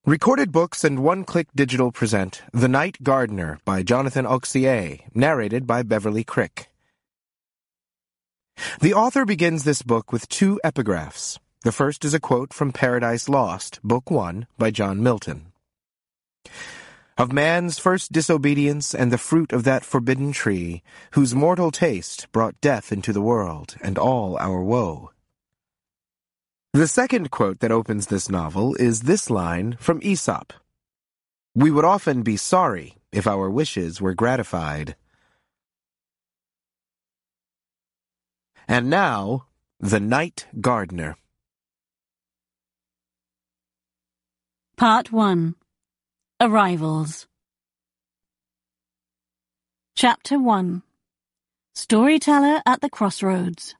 Recorded Books and One-Click Digital present The Night Gardener by Jonathan Auxier, narrated by Beverly Crick. The author begins this book with two epigraphs. The first is a quote from Paradise Lost, Book 1, by John Milton. Of man's first disobedience and the fruit of that forbidden tree, whose mortal taste brought death into the world and all our woe. The second quote that opens this novel is this line from Aesop. We would often be sorry if our wishes were gratified. And now, The Night Gardener. Part 1. Arrivals. Chapter 1. Storyteller at the Crossroads.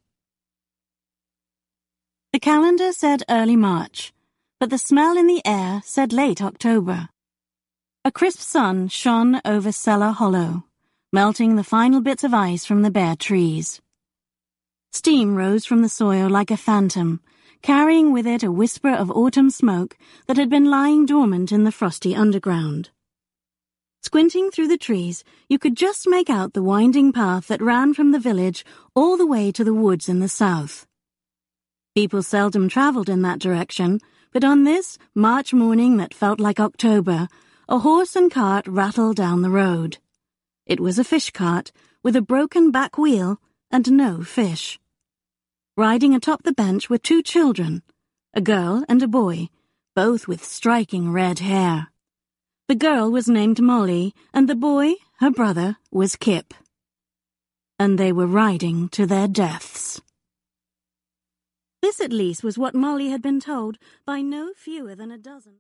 The calendar said early March, but the smell in the air said late October. A crisp sun shone over Cellar Hollow, melting the final bits of ice from the bare trees. Steam rose from the soil like a phantom, carrying with it a whisper of autumn smoke that had been lying dormant in the frosty underground. Squinting through the trees, you could just make out the winding path that ran from the village all the way to the woods in the south. People seldom traveled in that direction, but on this March morning that felt like October, a horse and cart rattled down the road. It was a fish cart with a broken back wheel and no fish. Riding atop the bench were two children, a girl and a boy, both with striking red hair. The girl was named Molly, and the boy, her brother, was Kip. And they were riding to their deaths. This at least was what Molly had been told by no fewer than a dozen.